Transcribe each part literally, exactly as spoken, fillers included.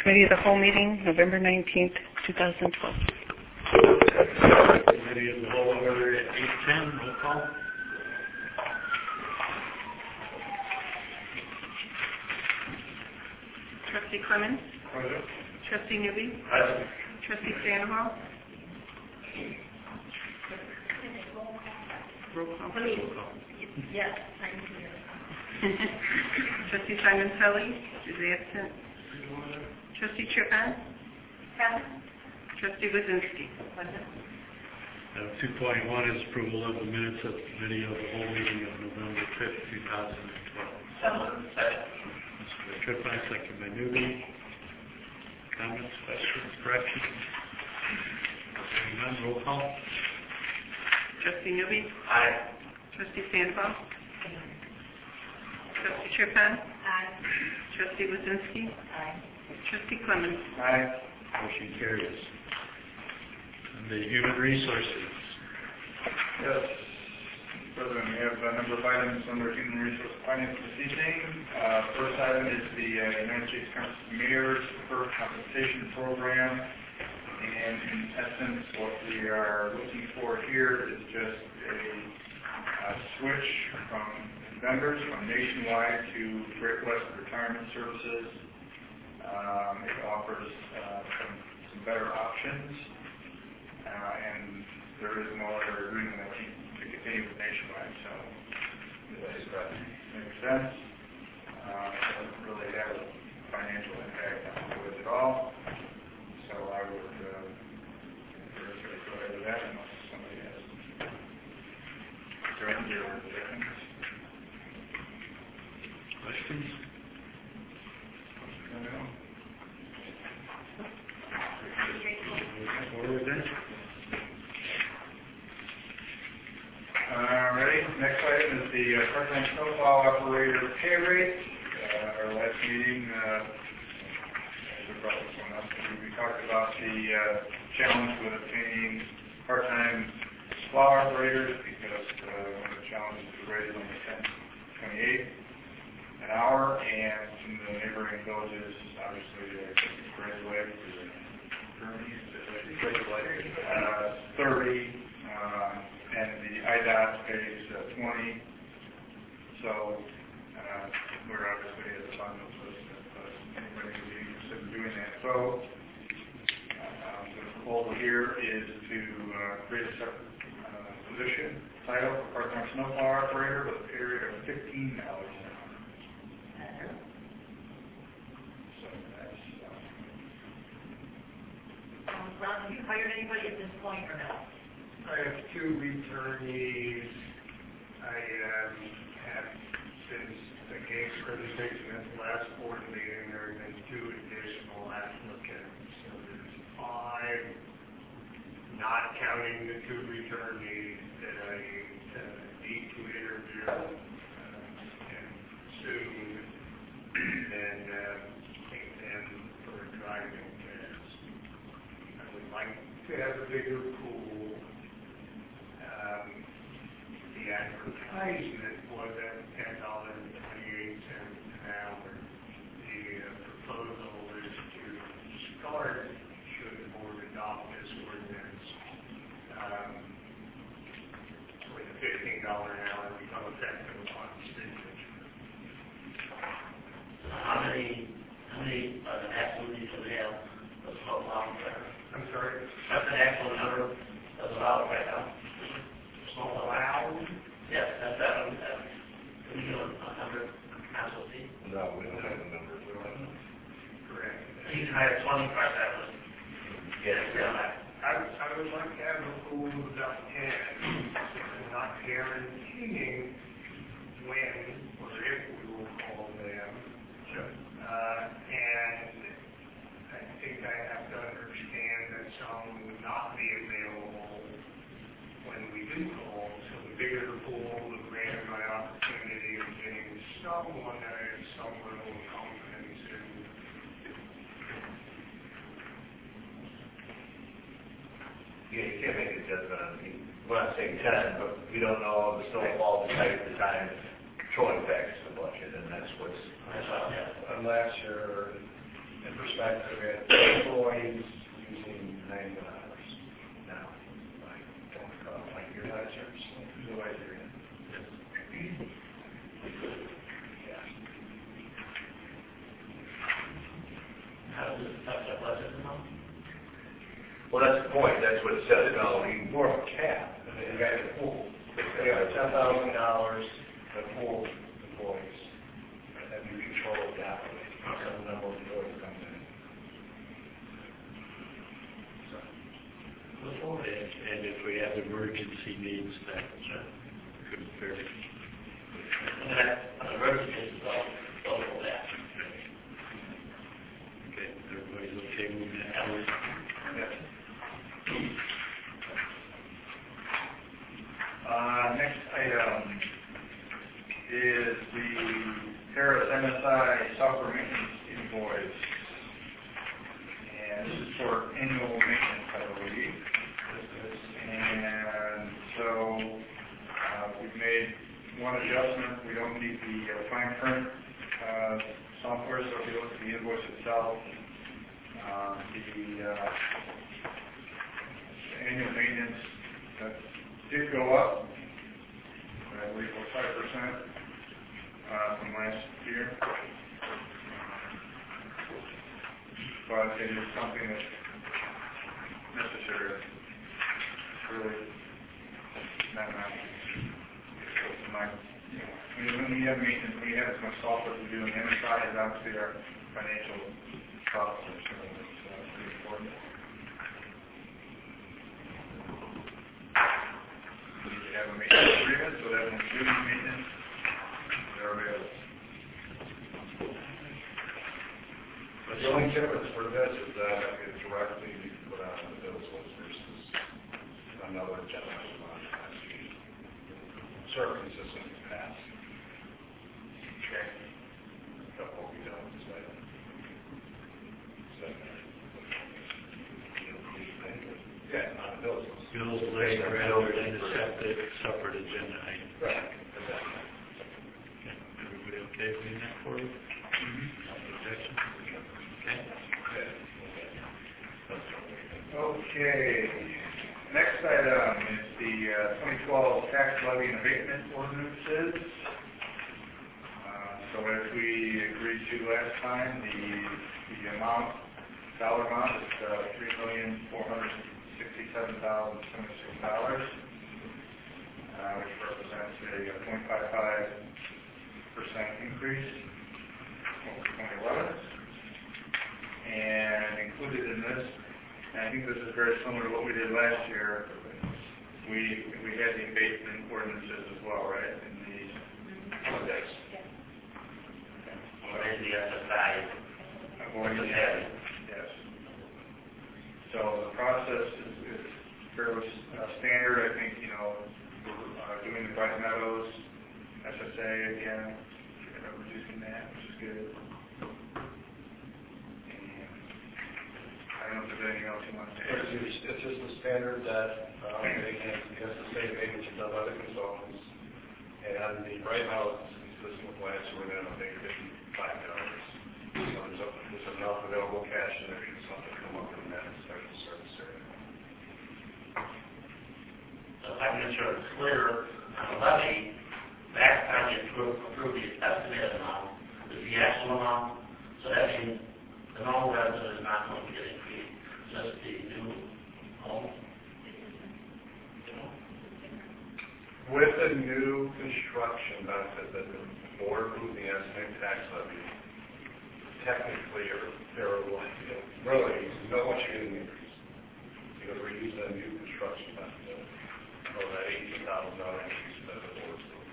Committee of the Whole meeting, November nineteenth, two thousand twelve. Committee of the Whole order at eight ten, roll call. Trustee Clemens? Present. Trustee Newby? Present. Trustee Sandoval? Roll call. Please. Yes, I'm here. Trustee Simon Tully is absent. Trustee Tripan? Present. Trustee Wazinski? Present. Uh, two point one is approval of the minutes of the Committee of the Whole meeting of November fifth, two thousand twelve. So moved. Second. Mister Tripan, second by Newby. Comments, questions, corrections? Hearing none, roll call. Trustee Newby? Aye. Trustee Sandoval? Trustee Tripan? Aye. Trustee Wazinski? Aye. Trustee Clemens? Aye. Motion carries. And the Human Resources. Yes, President, we have a number of items under Human Resource Finance this evening. Uh, first item is the uh, United States Conference of Mayors Deferred Compensation Program. And in essence, what we are looking for here is just a, a switch from vendors from Nationwide to Great West Retirement Services. Um, it offers uh, some, some better options, uh, and there is no other agreement that we to continue with Nationwide. So that makes sense. Uh, it doesn't really have a financial impact on the goods at all. So I would uh, encourage you to go ahead with that unless somebody has directly or objections. Questions? Forward then. All right, next item is the uh, part-time snowplow operator pay rate. Uh, our last meeting, uh, we brought this one up. We talked about the uh, challenge with obtaining part-time plow operators because uh, one of the challenges is the rate is only ten twenty-eight an hour, and some of the neighboring villages, obviously, uh, Great Lake, uh, thirty, uh, and the I D O T pays uh, twenty. So uh, we're obviously at the bottom of the list if anybody would be interested in doing that. So uh, the proposal here is to uh, create a separate uh, position title for part-time snowplow operator with a pay rate of fifteen dollars an hour. So that's. Uh, Um, Ron, have you hired anybody at this point or no? I have two returnees. I um, have, since the case presentation at the last board meeting, there have been two additional applicants. So there's five, not counting the two returnees that I uh, need to interview uh, and soon, and uh, take them for a driving test. I would like to have a bigger pool. Um, the advertisement was at ten dollars and twenty-eight cents an hour. The uh, proposal is to start, should the board adopt this ordinance, um, with a fifteen dollars an hour become effective upon signature. How many, how many uh, activities do we have of snow plowing right now? I'm sorry? That's the actual number of allowed right now. Snow plowing? Yes, that's that one. Uh, Can you give a number, council seat? No, we don't have a number. We don't have a number. Correct. You can hire twenty part timers. Yes, I, I would like to have a pool of about ten, not guaranteeing when or if we will call them. Sure. Uh, and I think I have to understand that some will not be available when we do call. So the bigger the pool, the greater my opportunity of getting someone that I have some level of confidence in. Yeah, you can't make a judgment on the, we're not saying ten, but we don't know the snowfall, the type, the time, controlling factors of the budget, and that's what's. That's all, yeah. Uh, last year, in perspective, we had employees using ninety hours now. Like, don't call it like your ledgers, the way you're in. Yeah. How does this affect our budget amount? Well, that's the point, that's what it says, no, we more of a cap, and then you got the pool. You got ten thousand dollars, the pool employees, and you control that, the number of employees comes in. So, And, and if we have emergency needs, that could vary. And that, an emergency is all, all of that. Okay, everybody's okay moving that forward? yeah. Uh, next item is the Terrace M S I software maintenance invoice. And this is for annual maintenance, I believe. And so, uh, we've made one adjustment. We don't need the uh, fine print, uh, software, so if you look at the invoice itself, uh, the, uh, annual maintenance, that did go up, I believe, it was five percent, uh, from last year. But it is something that's necessary. It's really not much. It's my, you know, when you- when we have maintenance, when you have as much software as we do, and the M S I is obviously our financial software, so it's uh, pretty important. We need to have a maintenance agreement, so that when we do maintenance, they're available. But the only difference for this is that it directly put on the bills list versus another gentleman on last year. Sort of consistent in the past. Okay. That will be done this way. So, yeah, on the bills list. Bills list rather than a separate, separate agenda item. Right. Okay, everybody okay moving that forward? Objection? Okay. Okay, next item is the uh, twenty twelve tax levy and abatement ordinances. Uh, So as we agreed to last time, the, the amount, dollar amount is uh, three million four hundred sixty-seven thousand seventy-six dollars, uh, which represents a zero point five five percent increase over twenty eleven. And included in this, and I think this is very similar to what we did last year, we we had the abatement ordinances as well, right? In the, Oh, yes. Or is the S S I? avoiding the, yes. So the process is, is fairly uh, standard. I think, you know, we're uh, doing the Bright Meadows, S S A again, uh, reducing that, which is good. I don't know if there's anything else you want to say. It's it's just a standard that, um, they can, has the same maintenance done by the consultants. And the right now, it's consistent with last year, we're down, I think, fifty-five dollars. So there's, a- there's enough available cash in there for something to come up in that special service area. So if I can make sure it's clear, on the levy, last time we approved, approved the estimated amount, is the actual amount, so that means the normal resident is not going to get increased, just the new home. With the new construction benefit that the board approved the estimated tax levy, technically, or there are, you know, really, no one should get an increase. Because we're using a new construction benefit, or that eighteen thousand dollar increase that the board's doing.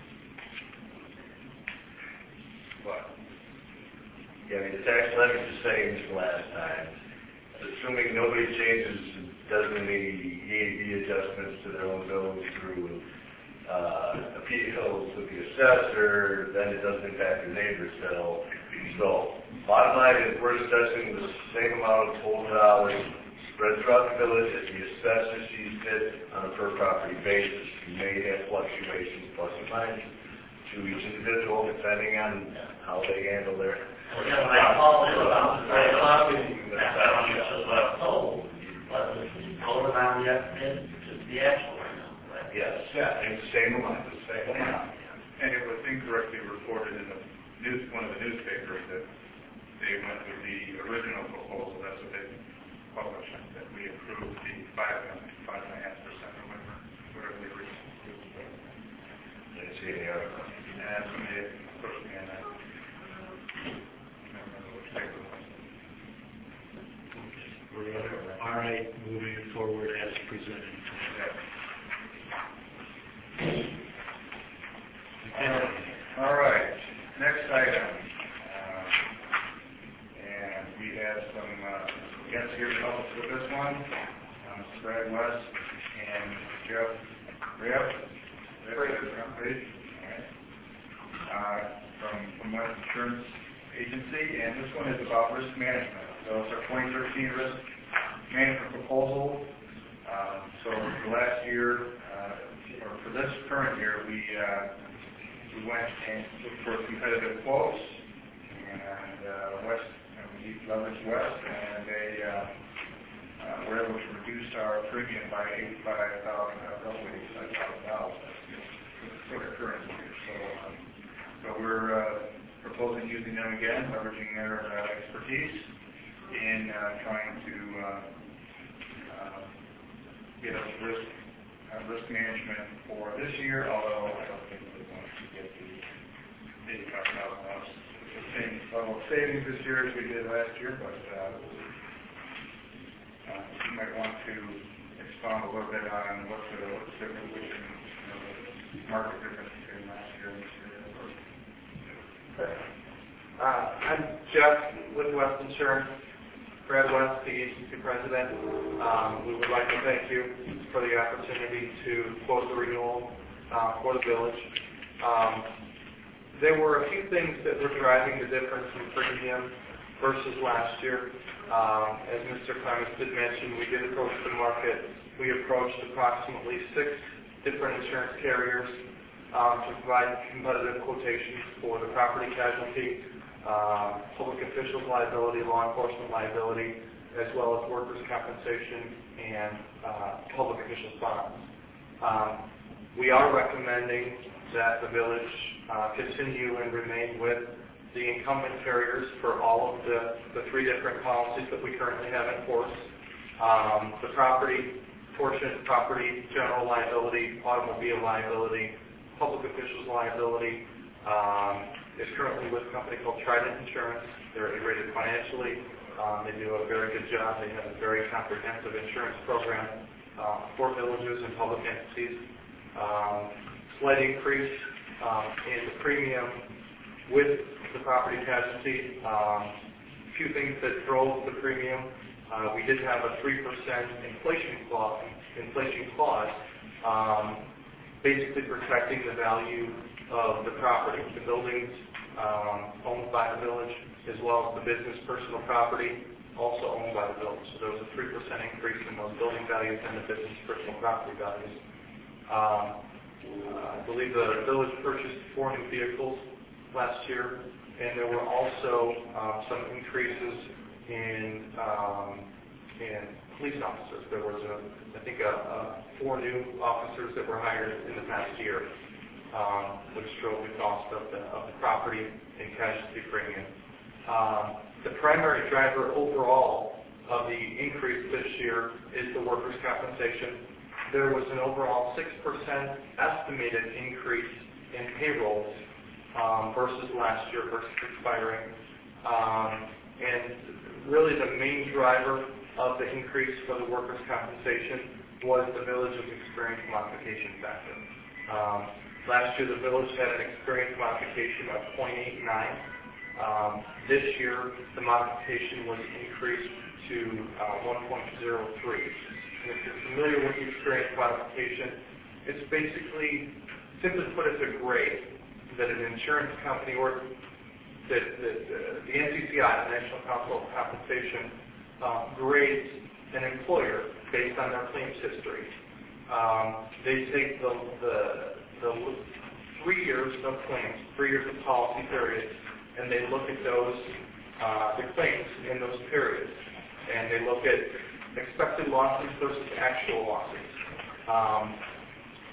But, Yeah, I mean, the tax levy is the same as last time. Assuming nobody changes, doesn't any E A D adjustments to their own bills through uh, appeals with the assessor, then it doesn't impact the neighbor's bill. So, bottom line is, we're assessing the same amount of total dollars spread throughout the village as the assessor sees fit on a per property basis. You may have fluctuations, plus or minus, to each individual, depending on how they handle their Well, yeah, when I called in about, I thought we Yeah, it's the same amount, the same amount. And it was incorrectly reported in the news, one of the newspapers that they went with the original proposal, that's what they published, that we approved the five and five and a half percent or whatever, whatever the original approved. Didn't see any other. And that's when they pushed me on that. I don't remember which paper it was. We're all right, moving forward as presented. Uh, All right, next item. Uh, And we have some uh, guests here to help us with this one. Um, Brad West and Jeff Ripp. Please. All right. Uh, From, from West Insurance Agency, and this one is about risk management. So it's our twenty thirteen risk management proposal. Um, So for last year, uh, or for this current year, we uh, we went and looked for competitive quotes, and uh, West, and we leveraged West, and they uh, uh, were able to reduce our premium by eighty-five thousand dollars, roughly eighty-five thousand dollars for the current year. So, um, so we're uh, proposing using them again, leveraging their uh, expertise in uh, trying to uh, uh, get us risk uh, risk management for this year, although I don't think we're going to get the eighty-five thousand dollars, the same level of savings this year as we did last year, but uh, uh, you might want to expound a little bit on what's the, what's the difference between, you know, the market difference between last year and this year. Uh, I'm Jeff with West Insurance, Brad West, the agency president. Um, we would like to thank you for the opportunity to quote the renewal uh, for the village. Um, there were a few things that were driving the difference in premium versus last year. Um, as Mister Clemens did mention, we did approach the market. We approached approximately six different insurance carriers um, to provide competitive quotations for the property casualty, uh, public officials liability, law enforcement liability, as well as workers' compensation and uh, public officials bonds. Um, we are recommending that the village uh, continue and remain with the incumbent carriers for all of the, the three different policies that we currently have in force. Um, the property portion, property, general liability, automobile liability, public officials liability, um, is currently with a company called Trident Insurance. They're A-rated financially. Um, they do a very good job. They have a very comprehensive insurance program uh, for villages and public entities. Um, slight increase um, in the premium with the property casualty. Um, a few things that drove the premium. Uh, we did have a three percent inflation clause, inflation clause um, basically protecting the value of the property. The buildings um, owned by the village, as well as the business personal property, also owned by the village. So there was a three percent increase in those building values and the business personal property values. Um, uh, I believe the village purchased four new vehicles last year, and there were also uh, some increases in um, in police officers. There was, a, I think, a, a four new officers that were hired in the past year, um, which drove the cost of the, of the property and casualty premium. Um, the primary driver overall of the increase this year is the workers' compensation. There was an overall six percent estimated increase in payrolls um, versus last year versus expiring. Um, and really the main driver of the increase for the workers' compensation was the village's experience modification factor. Um, last year the village had an experience modification of zero point eight nine. Um, this year the modification was increased to uh, one point zero three. And if you're familiar with the experience modification, it's basically, simply put, it's a grade that an insurance company or that, that uh, the N C C I, the National Council of Compensation, uh, grades an employer based on their claims history. Um, they take the, the, the three years of claims, three years of policy periods, and they look at those, uh, the claims in those periods. And they look at expected losses versus actual losses. Um,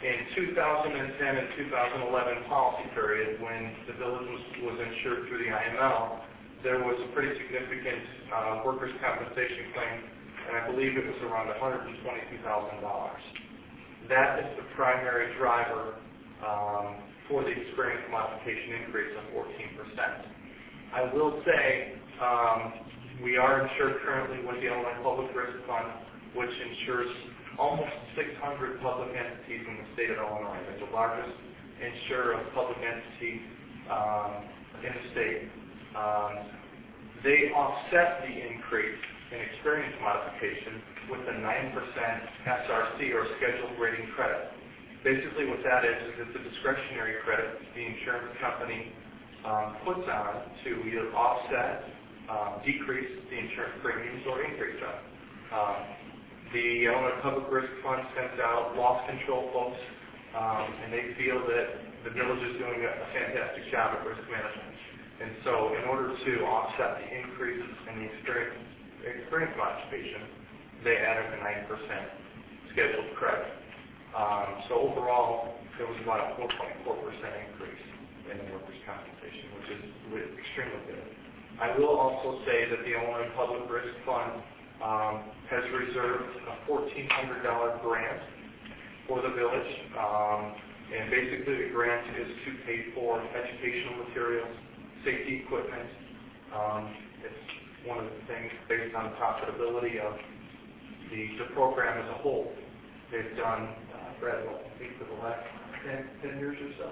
In two thousand ten and two thousand eleven policy period, when the village was, was insured through the I M L, there was a pretty significant uh, workers' compensation claim, and I believe it was around one hundred twenty-two thousand dollars. That is the primary driver um, for the experience modification increase of fourteen percent. I will say um, we are insured currently with the Illinois Public Risk Fund, which insures almost six hundred public entities in the state of Illinois. They're the largest insurer of public entities um, in the state. Um, they offset the increase in experience modification with a nine percent S R C, or scheduled rating credit. Basically what that is, is it's a discretionary credit the insurance company um, puts on to either offset, um, decrease the insurance premiums, or increase them. Um, The Illinois Public Risk Fund sends out loss control folks, um, and they feel that the village is doing a, a fantastic job at risk management. And so in order to offset the increase in the experience, experience modification, they added a nine percent scheduled credit. Um, so overall, there was about a four point four percent increase in the workers' compensation, which is really extremely good. I will also say that the Illinois Public Risk Fund Um, has reserved a fourteen hundred dollars grant for the village, um, and basically the grant is to pay for educational materials, safety equipment. Um, it's one of the things based on profitability of the, the program as a whole. They've done, uh, Brad, what, I think for the last ten, ten years or so?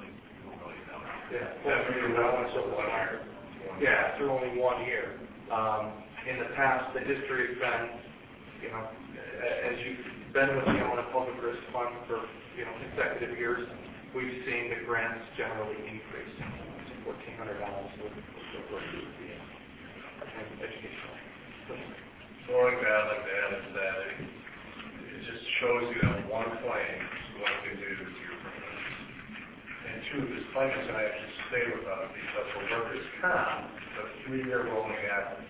Yeah, through one, so one year. Yeah, through only one year. Um, In the past, the history has been, you know, as you've been with the Illinois Public Risk Fund for, you know, consecutive years, we've seen the grants generally increase to fourteen hundred dollars with the educational. The only thing I'd like to add is that it, it just shows you that one claim is what it can do to your premium. And two, this claim is going to actually stay with us because for workers' comp, it's a three-year rolling average.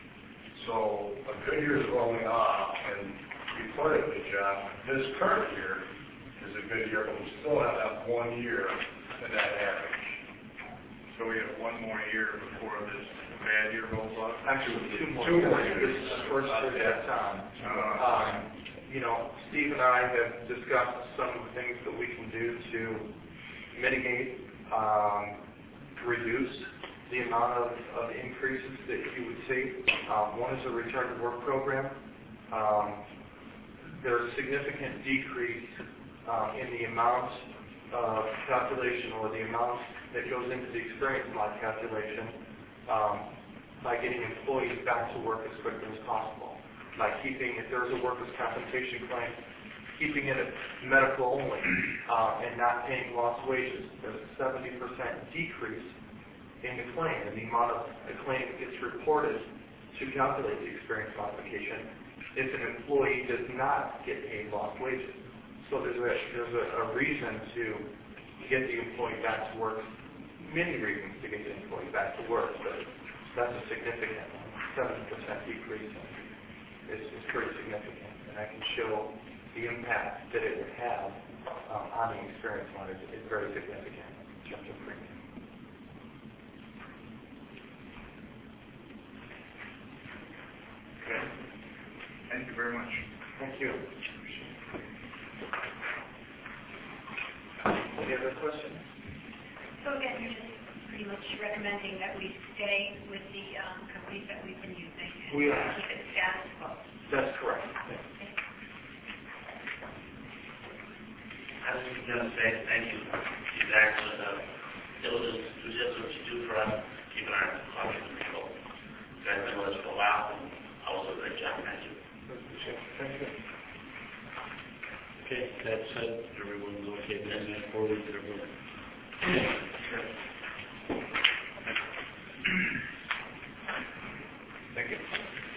So a good year is rolling off, and reportedly, John, this current year is a good year, but we still have that one year in that average. So we have one more year before this bad year rolls off? Actually, two more. Two more years. This is the first year that's on. Uh, Um, you know, Steve and I have discussed some of the things that we can do to mitigate, um, reduce the amount of, of increases that you would see. Um, one is a return to work program. Um, there's a significant decrease uh, in the amount of calculation, or the amount that goes into the experience mod calculation, um, by getting employees back to work as quickly as possible. By keeping, if there's a workers' compensation claim, keeping it at medical only, uh, and not paying lost wages. There's a seventy percent decrease in the claim, and the amount of the claim that gets reported to calculate the experience modification if an employee does not get paid lost wages. So there's a there's a, a reason to get the employee back to work, many reasons to get the employee back to work, but that's a significant seventy percent decrease. It's, it's pretty significant, and I can show the impact that it would have um, on the experience mod is, is very significant in terms of premium. Okay. Thank you very much. Thank you. Any other questions? So again, you're just pretty much recommending that we stay with the um, companies that we've been using and We are. keep it status quo. That's correct. I was just going to say thank you. She's actually, uh, diligent, who does what you do for us, keeping our costs under control. You guys been with us for a while, and also a great job. Thank you. Thank you. Okay, that said, everyone's okay with that forward, everyone. Thank you.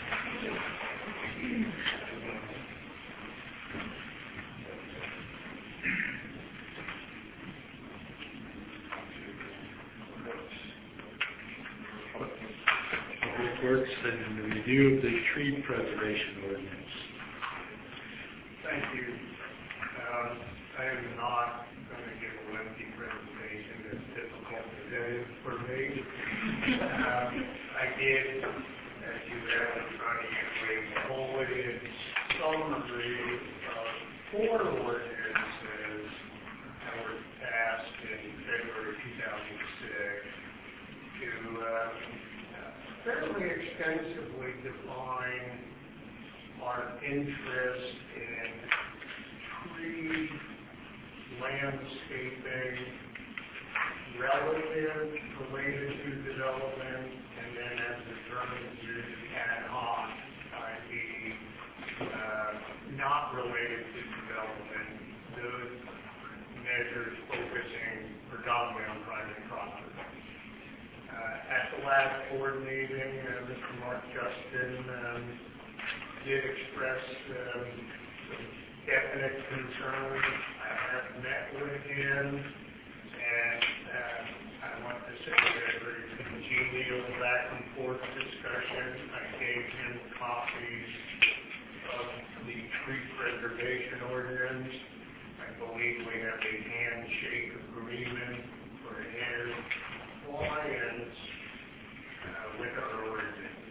Public Works and the review of the tree preservation ordinance. Thank you. Um, I am not going to give a lengthy presentation as difficult as that is for me. um, I did, as you have in front of you, a bulleted summary of four ordinances that were passed in February two thousand six to uh, fairly extensively define our interest in tree landscaping relative, related to development, and then as the term is used, ad hoc, that is uh, not related to development, those measures focusing predominantly on private property. Uh, at the last board meeting, uh, Mister Mark Justin um, did express um, some definite concerns. I have met with him, and uh, I want to say that a very congenial back and forth discussion. I gave him copies of the tree preservation ordinance. I believe we have a handshake agreement for his compliance uh, with our ordinance.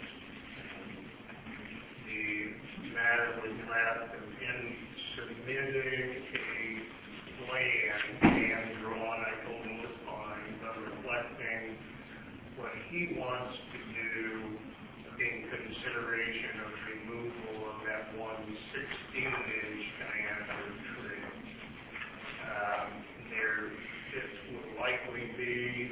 The matter was left in submitting a plan, hand drawn, I told him was fine, but reflecting what he wants to do in consideration of removal of that one sixteen inch diameter tree. Um, there, this will likely be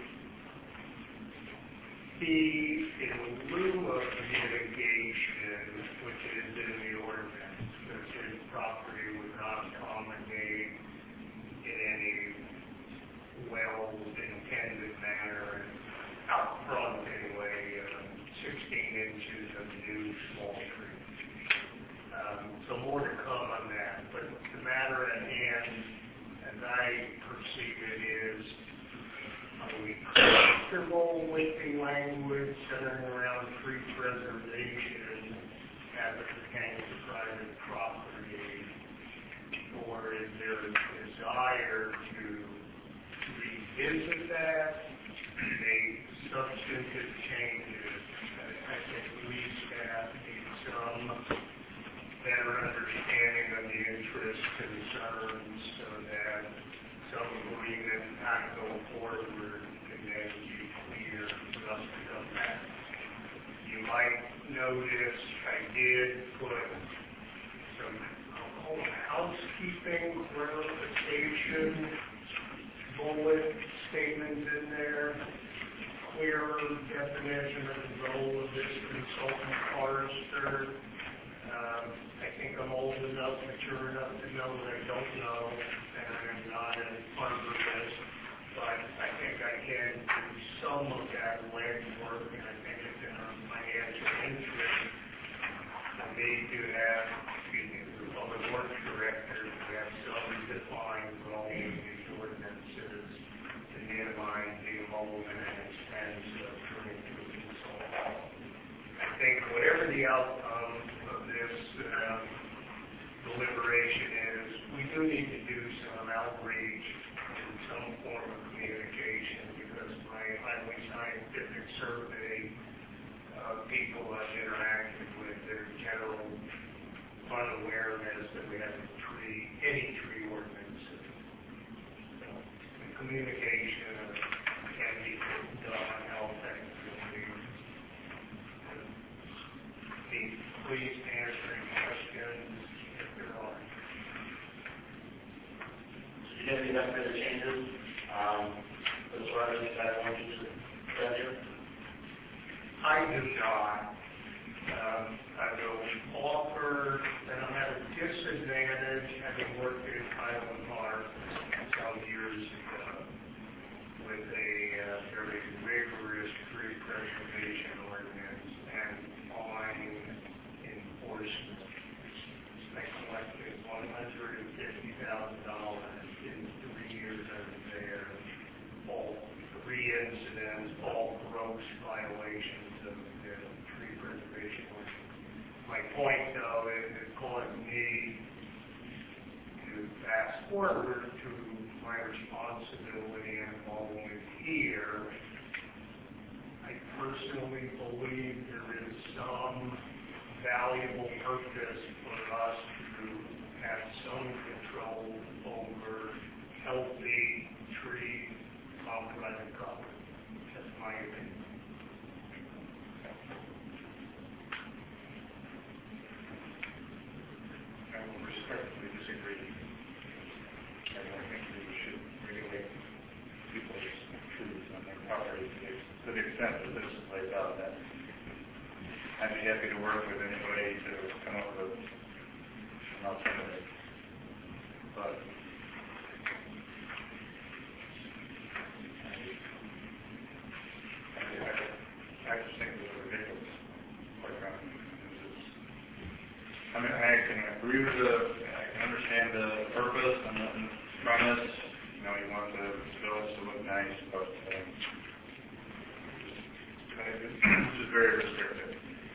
be in lieu of mitigation, which is in the ordinance, because his property would not accommodate in any well-intended manner, out front anyway, uh, sixteen inches of new small trees. Um, so more to come on that, but the matter at hand, as I perceive it, is are we comfortable with the language centering around tree preservation as it pertains to private property, or is there a desire to revisit that, make substantive changes? I think we staff need some better understanding of the interest concerns so that some agreement not go forward and then be clear for us to come back. You might notice I did put some, I'll call them housekeeping clarification bullet statements in there, clearer definition of the role of this consultant forester. Um, I think I'm old enough, mature enough to know what I don't know, and I am not an arborist, but I think I can do some of that legwork, and I think it's in our financial interest for me to have, excuse me, the public works director to have some defined role in these ordinances to minimize the involvement and expense of turning to a consultant. I think whatever the outcome of this um, deliberation is, we do need to do some outreach and some form of communication, because my highly scientific survey of people I've interacted with, their general unawareness that we have a tree, any tree ordinances. So, the communication can be done how effectively. Please answer any questions if there are. So you have enough further changes, um, as far as I want you to present? I do not. Um, I will offer that I'm at a disadvantage, having worked in Highland Park some years ago with a uh, very rigorous tree preservation ordinance and fine enforcement. I collected one hundred fifty thousand dollars in three years I was there. All three incidents, all gross violations of the tree preservation ordinance. My point, though, is it caused me to fast forward to my responsibility and involvement here, I personally believe there is some valuable purpose for us to have some control over healthy tree outright cover. That's my opinion. I will respectfully disagree. I don't think we should regulate people's trees on their property to the extent that this plays out. That I'd be happy to work with anybody to come up with an alternative. But I, I, I just think it's ridiculous, quite frankly. This is, I mean, I can agree with the, I can understand the purpose and the premise. You know, you want the village to look nice, but um, it's just very restrictive.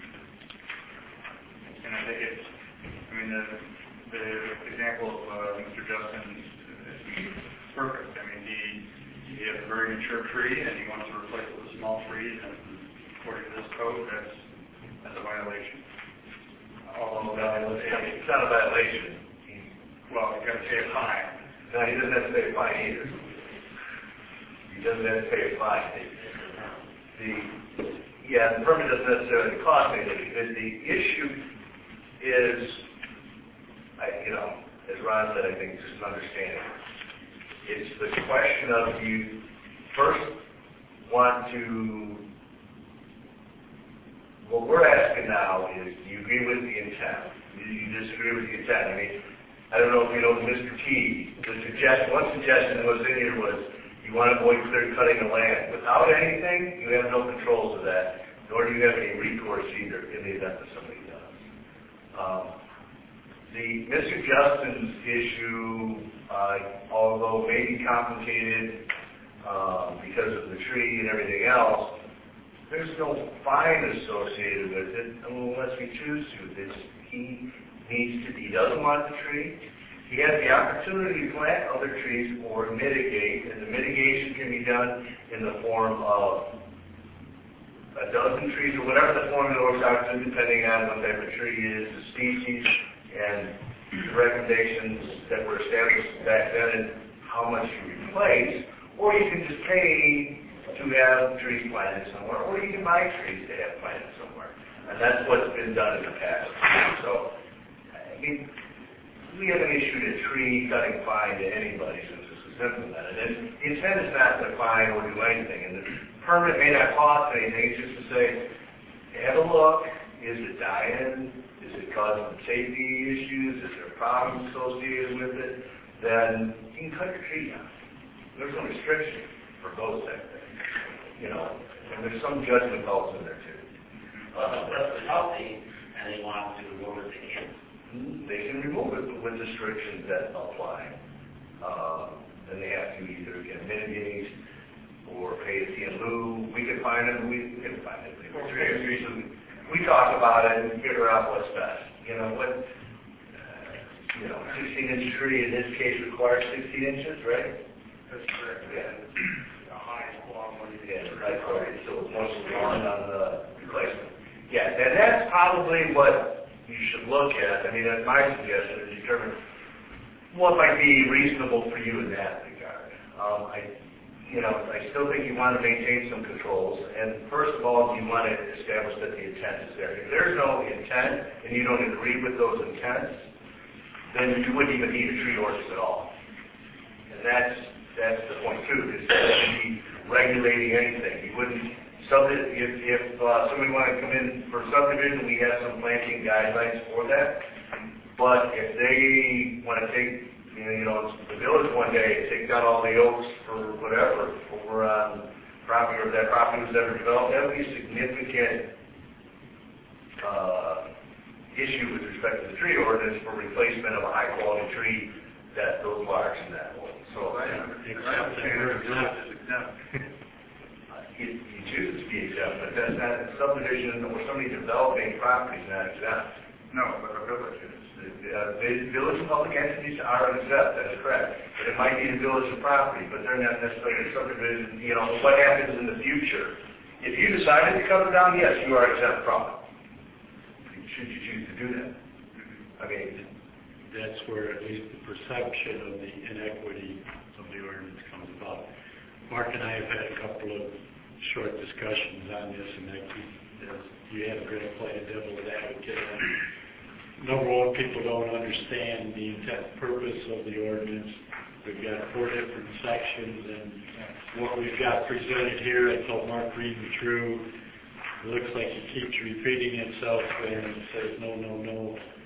And I think it's, I mean, the, the example of uh, Mister Justin is perfect. I mean, he, he has a very mature tree and he wants to replace it with small trees, and according to this code, that's, that's a violation. Although, It's not a violation. well, you've got to pay a fine. No, he doesn't have to pay a fine either. He doesn't have to pay a fine. The, yeah, the permit doesn't necessarily cost anything. The, the issue is, I, you know, as Ron said, I think just an understanding. It's the question of you first want to, what we're asking now is, do you agree with the intent? Do you disagree with the intent? I mean, I don't know if you know Mister T, the suggestion, one suggestion that was in here was, you want to avoid clear cutting the land. Without anything, you have no controls of that, nor do you have any recourse either in the event that somebody does. Um, the Mister Justin's issue, uh, although maybe complicated um, because of the tree and everything else, there's no fine associated with it unless we choose to. This, he needs to, he doesn't want the tree. He has the opportunity to plant other trees or mitigate, and the mitigation can be done in the form of a dozen trees or whatever the formula works out to, depending on what type of tree it is, the species, and the recommendations that were established back then and how much you replace, or you can just pay to have trees planted somewhere, or you can buy trees to have planted somewhere. And that's what's been done in the past. So, I mean, we haven't issued a tree cutting fine to anybody since this was implemented. And the intent is not to fine or do anything. And the permit may not cost anything, it's just to say, have a look, is it dying? Is it causing safety issues? Is there problems associated with it? Then you can cut your tree down. There's no restriction for both type of things. You know, and there's some judgment calls in there too. Well, if it's healthy and they want to remove it, they can. They can remove it with restrictions that apply. Um, then they have to either get mitigate or pay a fee in lieu. We can find it, we we can find it. We talk about it and figure out what's best. You know, what, uh, you know, sixteen inch tree in this case requires sixteen inches, right? That's correct. Yeah. A high quality. Yeah, high quality, so it's most on on the replacement. Yeah, and that's probably what you should look at. I mean, that's my suggestion, to determine what might be reasonable for you in that regard. Um, I, you know, I still think you want to maintain some controls, and first of all, you want to establish that the intent is there. If there's no intent, and you don't agree with those intents, then you wouldn't even need a tree ordinance at all. And that's, that's the point too, is that you shouldn't be regulating anything. You wouldn't, sub if, if uh, somebody wanted to come in for subdivision, we have some planting guidelines for that. But if they want to take, you know, you know, the village one day, take down all the oaks for whatever, over on property, or if that property was ever developed, that would be a significant uh, issue with respect to the tree ordinance for replacement of a high-quality tree that goes large in that way. So, you, you choose to be exempt, but that's not subdivision or somebody developing property is not exempt. No, but the village is. Uh, the village public entities are exempt, that is correct. But it might be the village property, but they're not necessarily subdivision. You know, what happens in the future? If you decided to cut them down, yes, you are exempt from it. Should you choose to do that? I mean, that's where at least the perception of the inequity of the ordinance comes about. Mark and I have had a couple of short discussions on this, and that you have to really play a devil's advocate. Number one, people don't understand the intent purpose of the ordinance. We've got four different sections, and what we've got presented here, I told Mark reading through, it looks like it keeps repeating itself, and it says no, no, no.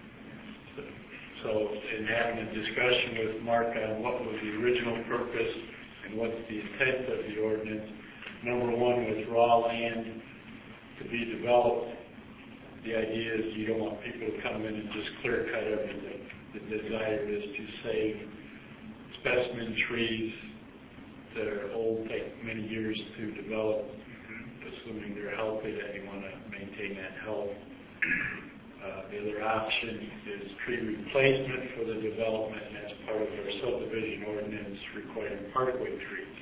So in having a discussion with Mark on what was the original purpose and what's the intent of the ordinance, number one was raw land to be developed. The idea is you don't want people to come in and just clear cut everything. The desire is to save specimen trees that are old, take many years to develop, assuming they're healthy, that you want to maintain that health. Uh, the other option is tree replacement for the development, and that's part of our subdivision ordinance requiring parkway trees.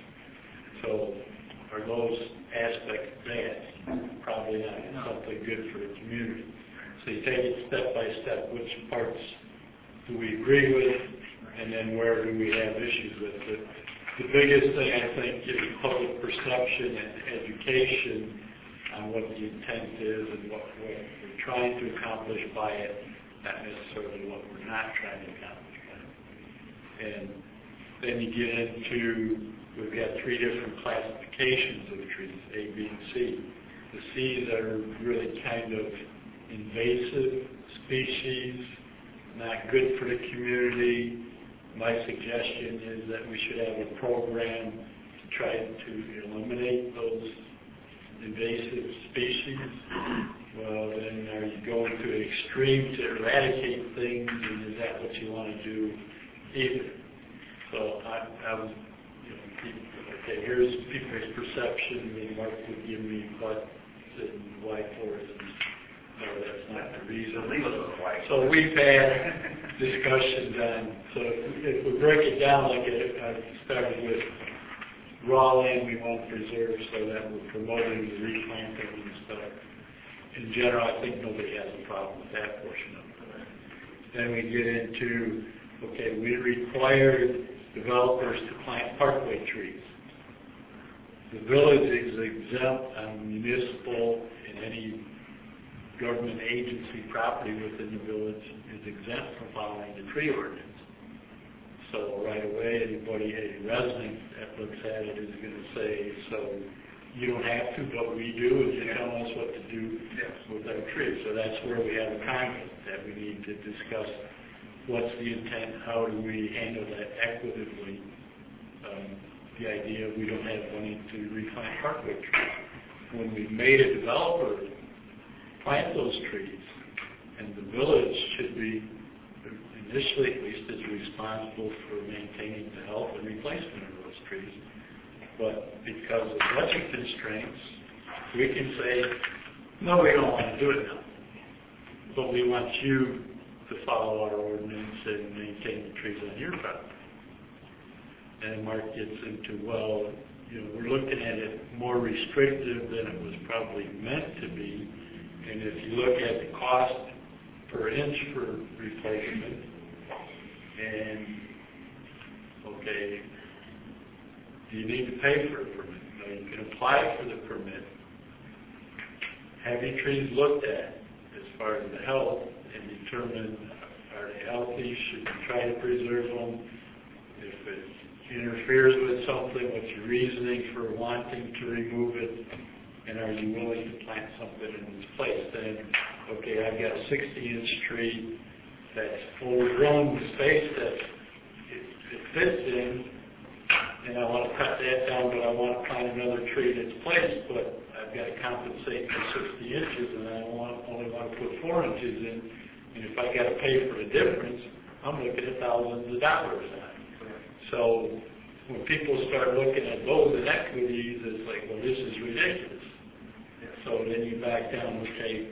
So are those aspects bad? Probably not. It's something good for the community. So you take it step by step. Which parts do we agree with, and then where do we have issues with? The, the biggest thing, I think, is public perception and education on what the intent is and what, what we're trying to accomplish by it, not necessarily what we're not trying to accomplish by it. And then you get into, we've got three different classifications of trees, A, B, and C. The C's are really kind of invasive species, not good for the community. My suggestion is that we should have a program to try to eliminate those invasive species. Well, then are you going to the extreme to eradicate things, and is that what you want to do either? So I, I was, you know, people, okay, here's people's perception, and Mark would give me what and why for it. And, no, that's not the reason. So we've had discussions on, so if, if we break it down like it, I started with raw land we want to preserve so that we're promoting the replanting and stuff. In general, I think nobody has a problem with that portion of it. Then we get into, okay, we require developers to plant parkway trees. The village is exempt on municipal and any government agency property within the village is exempt from following the tree ordinance. So right away, anybody, a resident that looks at it is going to say, so you don't have to, but we do, and you tell us what to do with our trees. So that's where we have a conflict that we need to discuss. What's the intent? How do we handle that equitably? Um, the idea we don't have money to replant parkway trees. When we made a developer plant those trees, and the village should be, initially at least, is responsible for maintaining the health and replacement of those trees. But because of budget constraints, we can say, no, we don't want to do it now. But we want you to follow our ordinance and maintain the trees on your property. And Mark gets into, well, you know, we're looking at it more restrictive than it was probably meant to be. And if you look at the cost per inch for replacement, and, okay, do you need to pay for a permit? No, you can apply for the permit. Have your trees looked at as far as the health and determine, are they healthy? Should you try to preserve them? If it interferes with something, what's your reasoning for wanting to remove it? And are you willing to plant something in its place? Then, okay, I've got a sixty inch tree that's overgrown with space that it, it fits in, and I want to cut that down, but I want to plant another tree in its place, but I've got to compensate for sixty inches, and I want, only want to put four inches in, and if I got to pay for the difference, I'm looking at thousands of dollars on it. So when people start looking at those inequities, it's like, well, this is ridiculous. So then you back down, okay,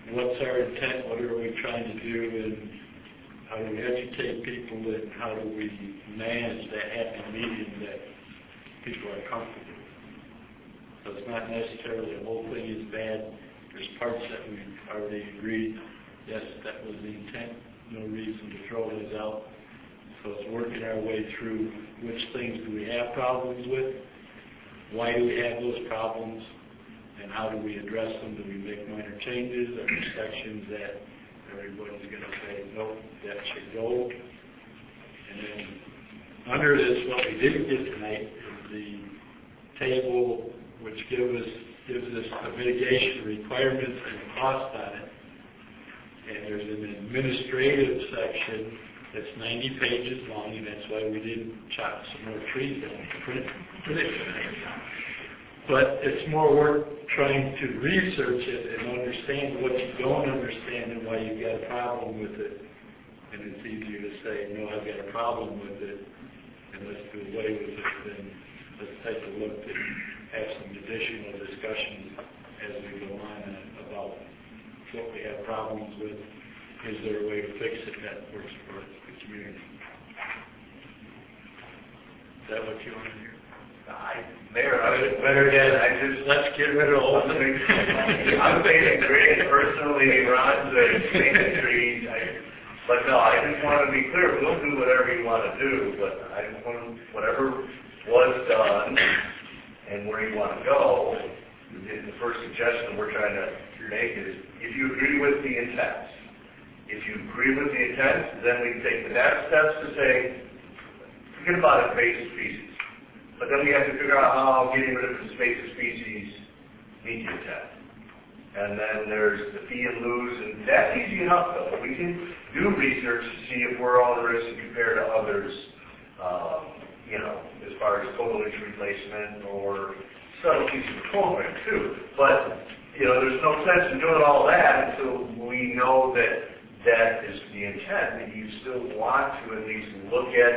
what's our intent, what are we trying to do, and how do we educate people, and how do we manage that happy medium that people are comfortable with. So it's not necessarily the whole thing is bad. There's parts that we've already agreed, yes, that was the intent, no reason to throw those out. So it's working our way through which things do we have problems with, why do we have those problems, and how do we address them? Do we make minor changes? Are there sections that everybody's going to say, nope, that should go? And then under this, what we didn't get tonight is the table which give us, gives us the mitigation requirements and cost on it. And there's an administrative section that's ninety pages long, and that's why we didn't chop some more trees down to print print it tonight. But it's more work trying to research it and understand what you don't understand and why you've got a problem with it. And it's easier to say, no, I've got a problem with it, and let's do away with it, than let's take a look and have some additional discussions as we go on about what we have problems with. Is there a way to fix it that works for the community? Is that what you want to hear? I, Mayor, I was Better better than, than, I just, let's get rid of all the I'm saying great personally, Ron's uh, planting trees, I, but no, I just want to be clear, we don't do whatever you want to do, but I just want, whatever was done and where you want to go, the first suggestion we're trying to make is, if you agree with the intent, if you agree with the intent, then we take the next steps to say, forget about invasive species. But then we have to figure out how getting rid of invasive species meet the intent. And then there's the fee and lose, and that's easy enough though. We can do research to see if we're all there is compared to others, um, you know, as far as total inch replacement or subtleties of the program too. But, you know, there's no sense in doing all that until we know that that is the intent, and you still want to at least look at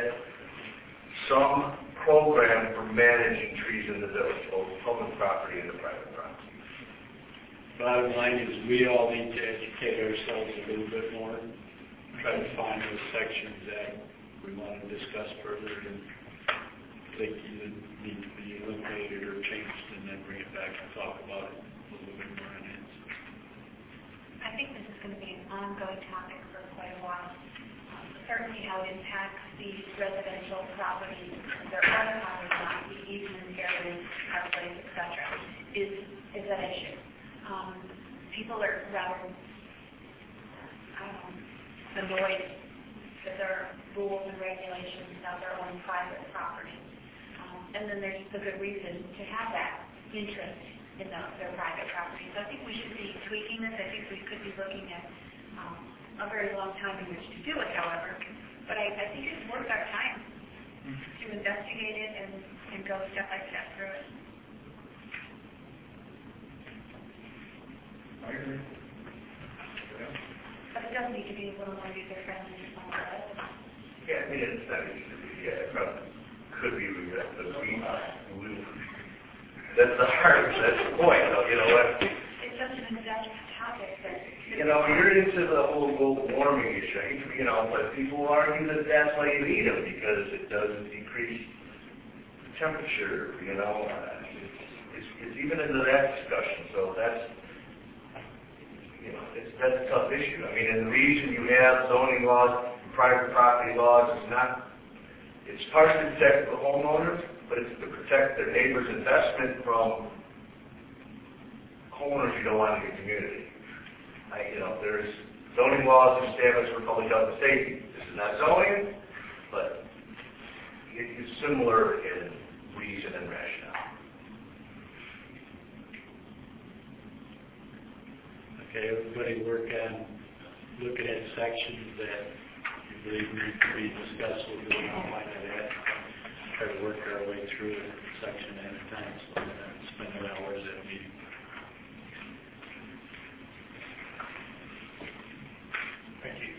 some program for managing trees in the village, both public property and the private property. Bottom line is we all need to educate ourselves a little bit more, try to find those sections that we want to discuss further and think either need to be eliminated or changed, and then bring it back and talk about it a little bit more in it. I think this is going to be an ongoing topic for quite a while. Um, certainly how it impacts these residential properties, their other properties, not the easement areas, parkways, et cetera, is, is an issue. Um, people are rather, I don't know, annoyed that there are rules and regulations about their own private property. Um, and then there's the good reason to have that interest in the, their private property. So I think we should be tweaking this. I think we could be looking at um, a very long time in which to do it, however. But I, I think it's worth our time to investigate it and, and go step by step through it. I agree. But it does need to be a little more user-friendly or something like that. Yeah, I mean, it's not easy to be, yeah, it probably could be, but we, we, that's the hard, that's the point, though, you know what? It's such an in-depth topic that... You know, you're into the whole global warming issue, you know, but people argue that that's why you need them, because it does decrease temperature, you know, uh, it's, it's, it's even into that discussion, so that's, you know, it's, that's a tough issue. I mean, and the reason you have zoning laws, private property laws, is not, it's partially to protect the homeowners, but it's to protect their neighbor's investment from homeowners you don't want in your community. I, you know, there's zoning laws established for public health and safety. This is not zoning, but it, it's similar in reason and rationale. Okay, everybody work on looking at sections that you believe need to be discussed. We'll do an outline of that. Try to work our way through it section at a time, so we're not spending hours at a meeting. Thank you.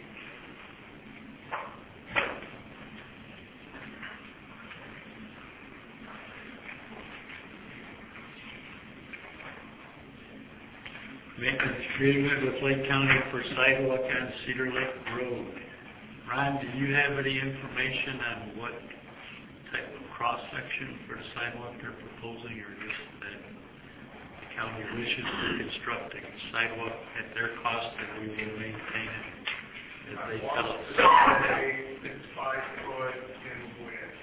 maintenance agreement with Lake County for sidewalk on Cedar Lake Road. Ron, do you have any information on what type of cross-section for the sidewalk they're proposing, or just that the county wishes to construct a sidewalk at their cost and we will maintain it as they tell us? It's five foot in width.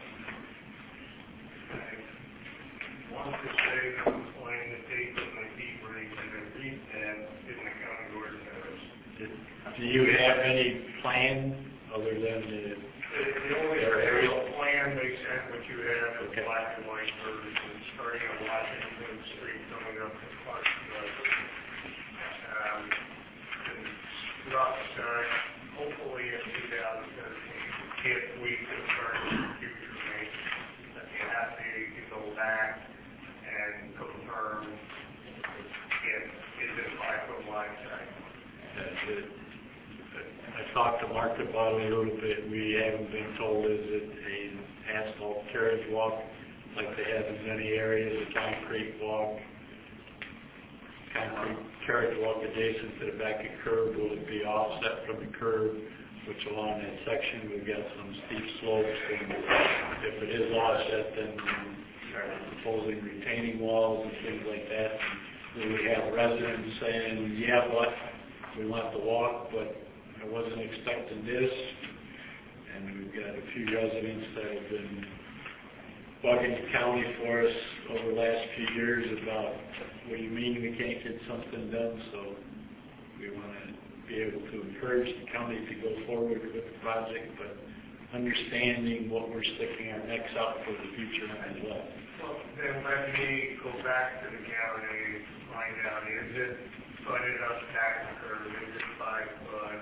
I want to say I'm playing the tape with my feet break and I read that in the county ordinance. Do you have any plan other than the, The only aerial plan they sent, what you have, is Okay. black and white version, starting on Washington Street, coming up to Park Road. Um, and rough start, hopefully in two thousand thirteen, if we confirm future maintenance. That you have to to go back and confirm if it's a five foot wide side. that's it? I talked to Mark about it a little bit. We haven't been told, is it an asphalt carriage walk like they have in many areas, a concrete walk, concrete carriage walk adjacent to the back of curb? Will it be offset from the curb, which along that section we've got some steep slopes, and if it is offset, then are proposing retaining walls and things like that? Will we have residents saying, yeah, but we want the walk, but I wasn't expecting this? And we've got a few residents that have been bugging the county for us over the last few years about, what do you mean we can't get something done? So we want to be able to encourage the county to go forward with the project, but understanding what we're sticking our necks out for the future as well. Well, then let me go back to the county, find out, is it butted up back or is it five foot?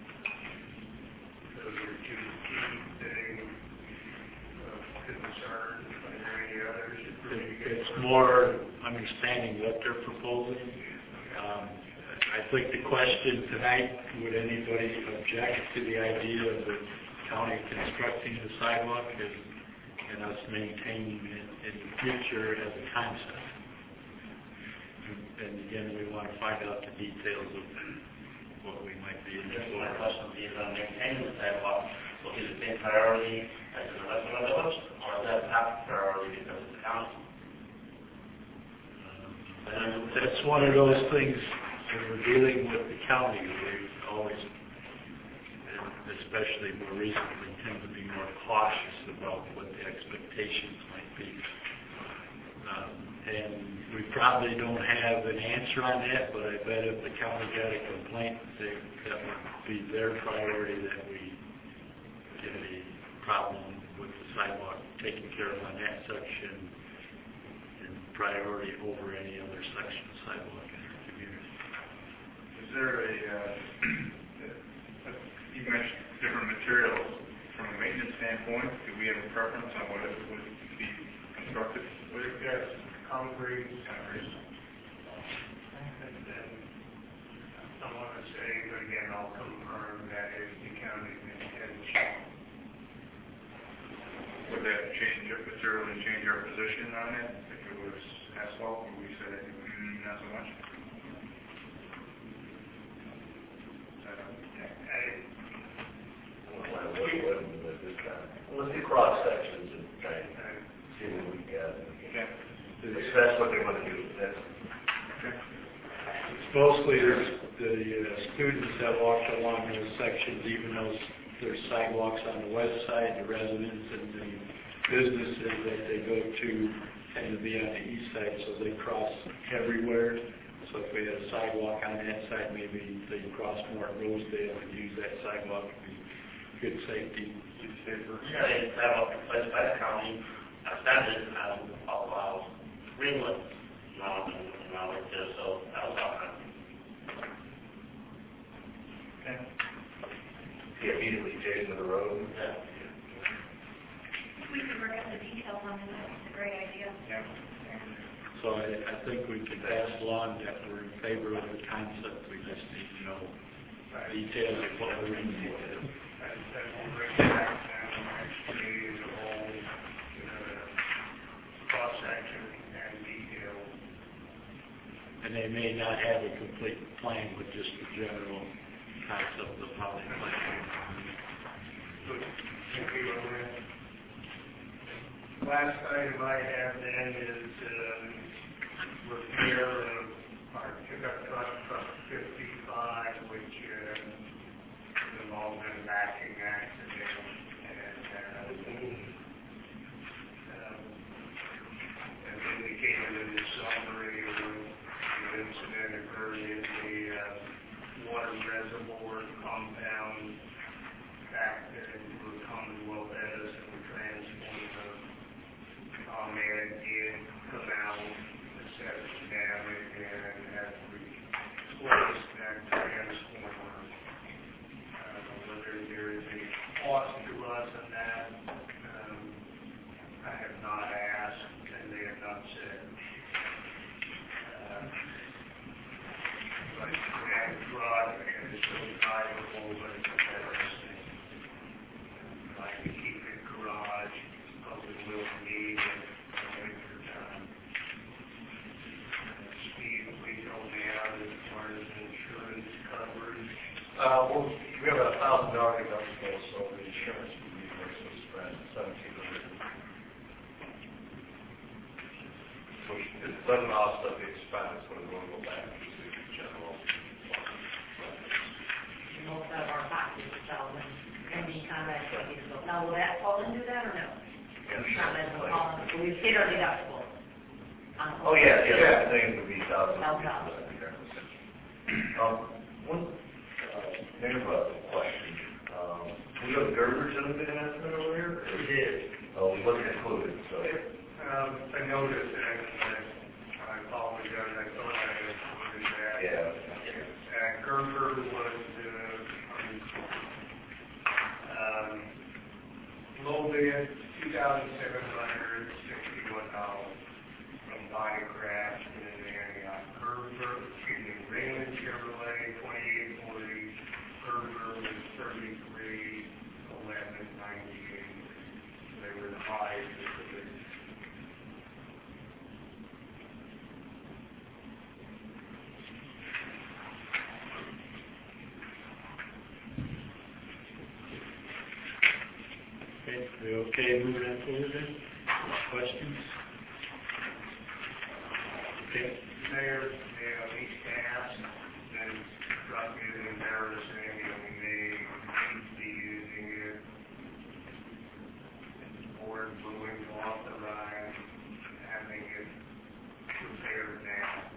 Those are two key things of concern. Are there any others? It's more understanding what they're proposing. Um, I think the question tonight, would anybody object to the idea of the county constructing the sidewalk and, and us maintaining it in the future as a concept? And, and again, we want to find out the details of what we might be in Just for. my question is on maintaining the sidewalk, so is it a priority as the rest of the village, or is that top priority because of the county? Um, That's one of those things when we're dealing with the county, we've always, and especially more recently, tend to be more cautious about what the expectations might be. Um, and we probably don't have an answer on that, but I bet if the county got a complaint, they, that would be their priority, that we get a problem with the sidewalk taken care of on that section, and priority over any other section of sidewalk in our community. Is there a, uh, you mentioned different materials. From a maintenance standpoint, do we have a preference on what it would be constructed with? Yes, concrete. Concrete. And then, I want to say, but again, I'll confirm that is the county's intention. Would that change, materially change our position on it? If it was asphalt, would we say, mm, not so much? Let's do cross sections and try and see what we got. Okay. If that's what they want to do, that's. It's mostly the, the uh, students that walk along those sections, even though there's sidewalks on the west side, the residents and the businesses that they go to tend to be on the east side, so they cross everywhere. So if we had a sidewalk on that side, maybe they cross more at Rosedale and use that sidewalk to be good safety. Safer. Yeah, they have a place by the county, extended, and allows Greenwood, um, and all like this, so that was all right. Okay. Yeah, immediately adjacent to the road. Yeah. We can work out the details on it, that's a great idea. Yeah. So I, I think we can pass along that we're in favor of the concept. We just need to know details of what we're in for. And then we'll bring it back down, actually, the whole, uh, cross-section and detail. and they may not have a complete plan with just the general concept of how they plan. Thank you on that. Last item I have then is um, repair of our pickup truck, truck fifty-five, which um, involved in a backing accident. And uh, um, as indicated in the summary, the incident occurred in the uh, water reservoir compound back into the Commonwealth Edison transformer. ComEd did come out, assess the damage, and have replaced that transformer. Uh, whether there is a cost to us on that, um, I have not asked, and they have not said. Uh, but that truck is so valuable, but it's embarrassing. I'd like to keep it garage, but we will need it in the winter time. Uh, Steve, please help me out as far as insurance coverage. Uh, well, we have a thousand dollar deductible, so the insurance would be versus spread seventeen hundred. So it doesn't offset the expense, but it will go back to the general. Most of our boxes, so any time that's what you go. Now, will that fall into that or no? Yes. Not that will fall into, we've hit our deductible. Um, Oh, yeah, yeah, that thing would be thousand. Thousand. Um, one, uh, maybe about the question, um, we have girders in the bid estimate over here? We did. Oh, we wasn't included, so. Um, I noticed that, and I apologize, I thought I had included that. Yeah. Uh, Gerber was, uh, um, low bid, two thousand seven hundred sixty-one dollars from Bodycraft, and then, uh, Gerber, excuse me, Raymond Chevrolet, twenty-eight forty, Gerber was thirty-three eleven ninety-eight. They were the highest of the bid. Okay, we okay moving that forward then? Questions? Okay. Mayor, you know, each task that struck me as embarrassing, and we may be using it. Board willing to authorize having it repaired now.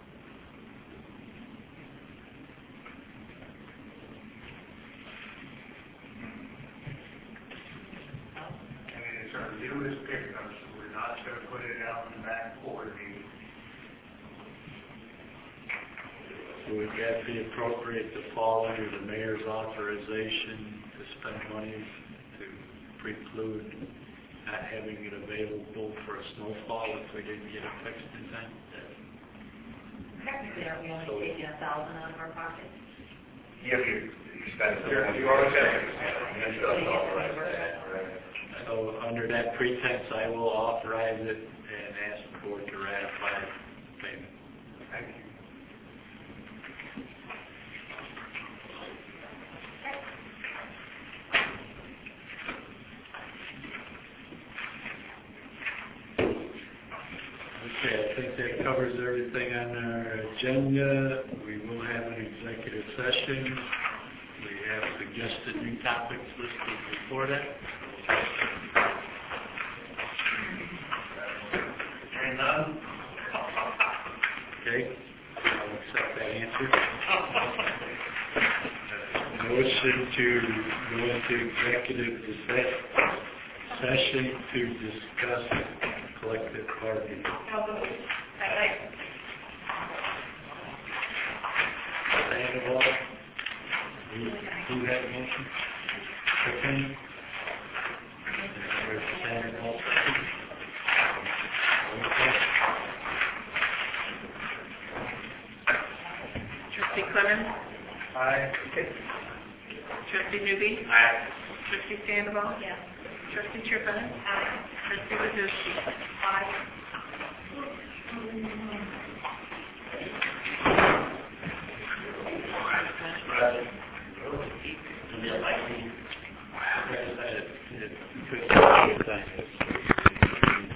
I mean, it's our newest pickup, so we're not gonna put it out in the back for the So would that be appropriate to fall under the mayor's authorization to spend money to preclude not having it available for a snowfall if we didn't get it fixed in time? Technically, are we only taking a thousand out of our pocket? Yeah, if you expense it. You already have it. You just authorize that, right? So under that pretense, I will authorize it and ask the board to ratify payment. Thank you. Okay, I think that covers everything on our agenda. We will have an executive session. We have suggested new topics listed before that. Hearing none? Okay, I'll accept that answer. Motion to go into executive se- session to discuss collective bargaining. Sandoval, who, who had the motion? Tiffany? Where's Sandoval? Trustee Clemens? Aye. Trustee Newby? Aye. Trustee Sandoval? Yes. Trustee Trippett? Aye. Trustee Wazowski? Aye. be a likely, It, it could be a time.